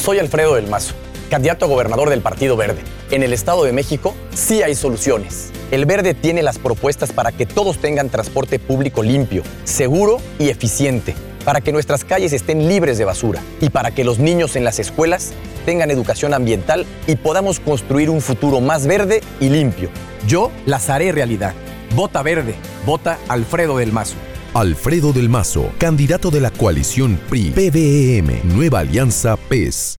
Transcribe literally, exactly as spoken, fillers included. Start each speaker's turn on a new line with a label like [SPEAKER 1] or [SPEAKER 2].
[SPEAKER 1] Soy Alfredo del Mazo, candidato a gobernador del Partido Verde. En el Estado de México sí hay soluciones. El Verde tiene las propuestas para que todos tengan transporte público limpio, seguro y eficiente, para que nuestras calles estén libres de basura y para que los niños en las escuelas tengan educación ambiental y podamos construir un futuro más verde y limpio. Yo las haré realidad. Vota Verde, vota Alfredo del Mazo.
[SPEAKER 2] Alfredo del Mazo, candidato de la coalición P R I P V E M, Nueva Alianza P E S.